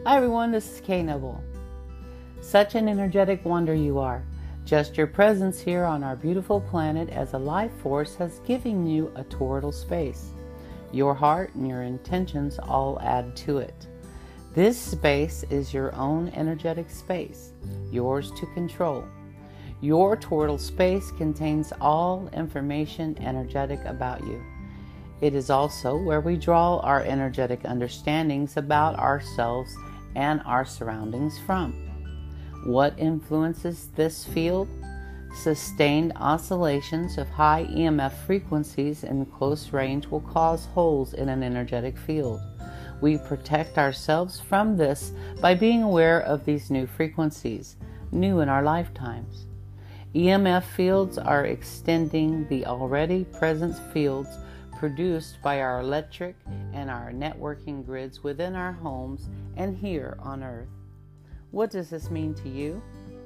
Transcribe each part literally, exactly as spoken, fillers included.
Hi everyone, this is Kay Noble. Such an energetic wonder you are. Just your presence here on our beautiful planet as a life force has given you a toroidal space. Your heart and your intentions all add to it. This space is your own energetic space, yours to control. Your toroidal space contains all information energetic about you. It is also where we draw our energetic understandings about ourselves and our surroundings from. What influences this field? Sustained oscillations of high E M F frequencies in close range will cause holes in an energetic field. We protect ourselves from this by being aware of these new frequencies, new in our lifetimes. E M F fields are extending the already present fields produced by our electric and our networking grids within our homes and here on Earth. What does this mean to you?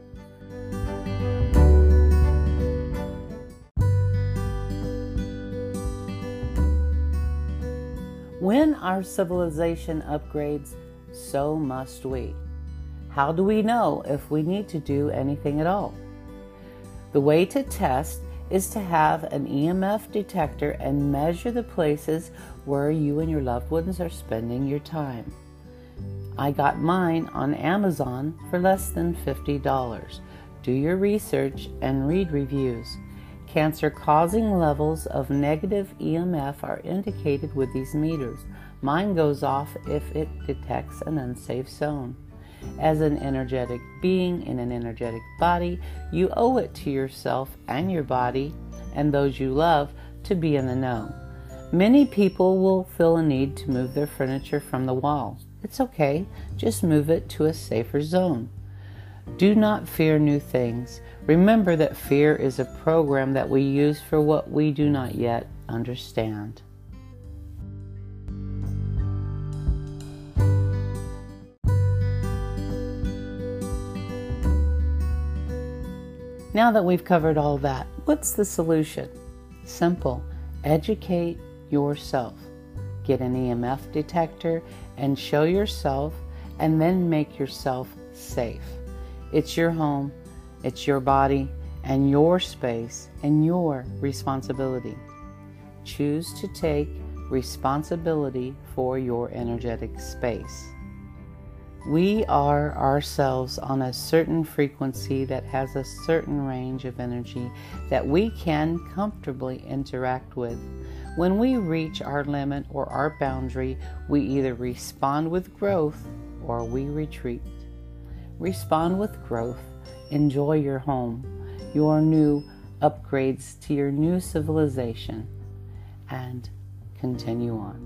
When our civilization upgrades, so must we. How do we know if we need to do anything at all? The way to test is to have an E M F detector and measure the places where you and your loved ones are spending your time. I got mine on Amazon for less than fifty dollars. Do your research and read reviews. Cancer-causing levels of negative E M F are indicated with these meters. Mine goes off if it detects an unsafe zone. As an energetic being in an energetic body, you owe it to yourself and your body and those you love to be in the know. Many people will feel a need to move their furniture from the wall. It's okay, just move it to a safer zone. Do not fear new things. Remember that fear is a program that we use for what we do not yet understand. Now that we've covered all that, what's the solution? Simple. Educate yourself. Get an E M F detector and show yourself, and then make yourself safe. It's your home, it's your body, and your space, and your responsibility. Choose to take responsibility for your energetic space. We are ourselves on a certain frequency that has a certain range of energy that we can comfortably interact with. When we reach our limit or our boundary, we either respond with growth or we retreat. Respond with growth. Enjoy your home, your new upgrades to your new civilization, and continue on.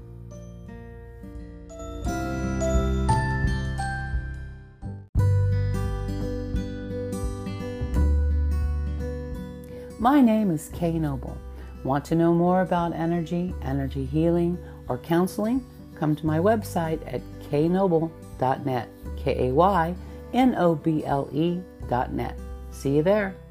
My name is Kay Noble. Want to know more about energy, energy healing, or counseling? Come to my website at kay noble dot net. K A Y N O B L E dot net. See you there.